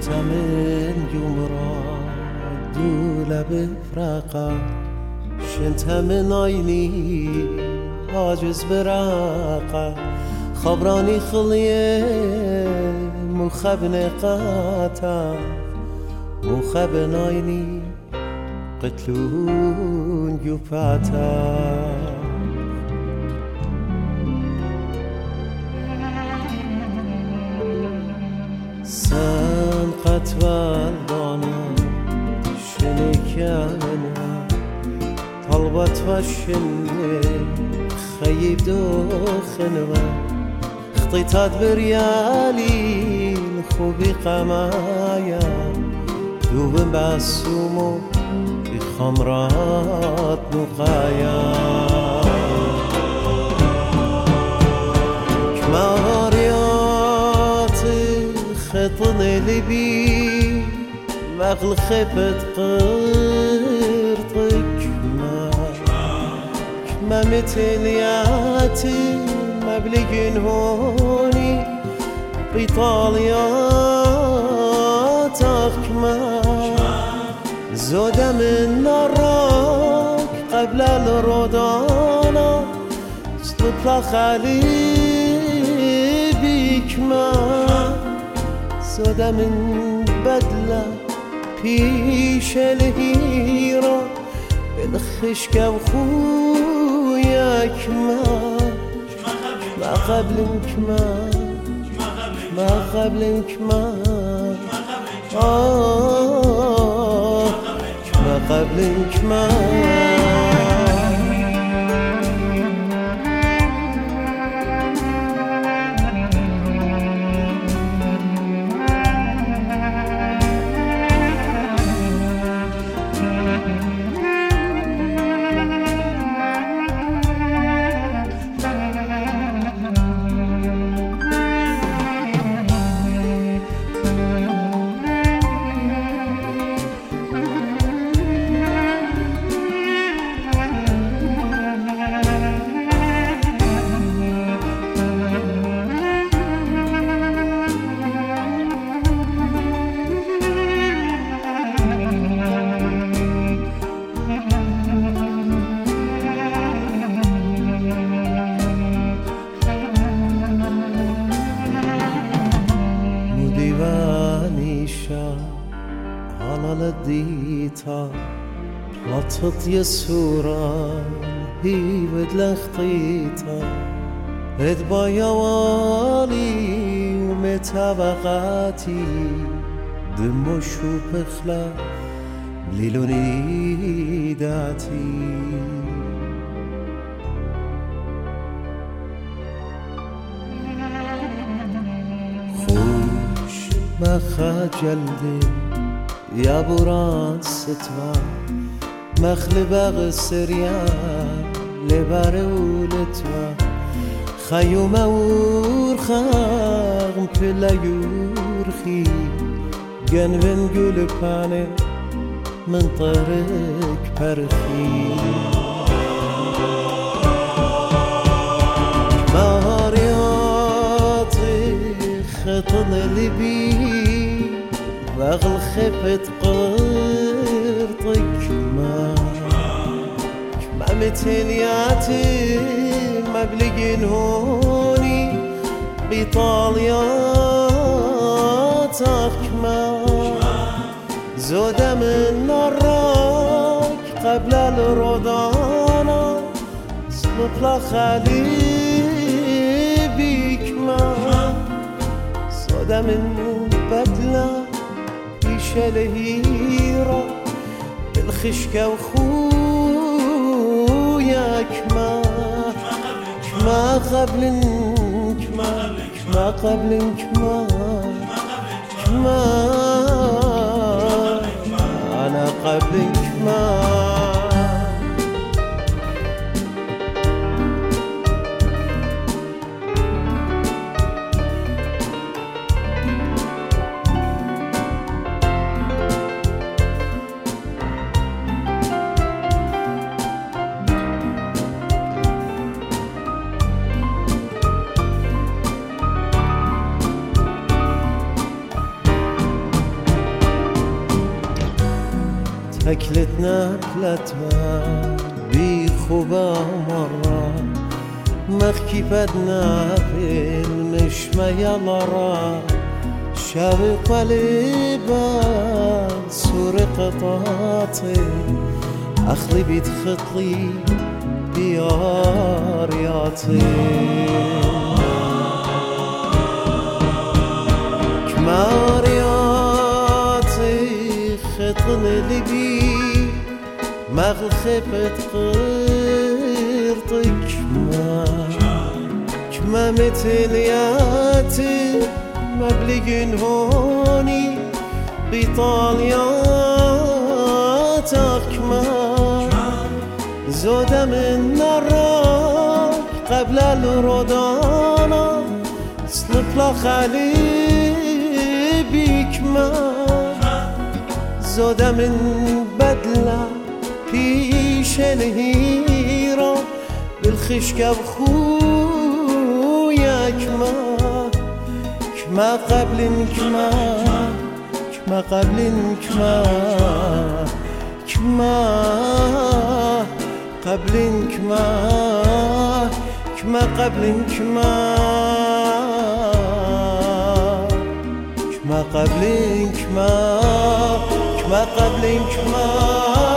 من يمرا دولا بفرقا شنت من عيني عاجز براقا خبراني خليه مخبن قاتا مخبن عيني قتلون يفاتا سن قتوال دانا شنكانا طلبت وشني خيب دوخنوا خطيتات بريالي خوبي قمايا دوبن بعسومو بخمرات نقايا كماريات خطن لبي مغل خبت قرطك ما متلياتي مبلغين هوني بإيطالياتك ما زودة من نراك قبل الرودانا استطلع خالي بيك ما زودة من بدلة بيش الهيرة بالخشكة وخوياك ما قبلك ما قبلك ما قبلك ما لديتا لطت يسورا هي بدلختيتا ادبايا والي ومتابقاتي دمشو بخلا ليلوني داتي خوش ما خجلدي يا بران ستوا مخلبة غسريا لبارولتوا خيومة ورخاغم بلا يورخي جنبن قلباني من طريق برخي مهارياتي خطن لبي واغل خفت قرطك ما متلياتي مبلغين هوني بإيطالياتك ما زودة من نراك قبل الرودانا سلطلا خالي بيك ما زودة من بدلة الهيرة بالخشكة وخوياك ما قبلك ما قبلك ما أنا قبلك ما أكلتنا أكلتنا بخوبة مرة مخكي بدنا في المشمى يلارا شاوي قلبا سور قطاطي أخلي بيت خطلي بيارياتي كمارياتي خطن لبي مغل خبت قرطك كما متلياتي مبلغن هوني بطالياتك ما زودة من نراك قبل الرودانا سلك لا خالي بيك ما زودة من بدلة بيش الهيرة بالخشكة بخويا كما قبل كما قبل كما قبل كما قبل كما قبل كما قبل كما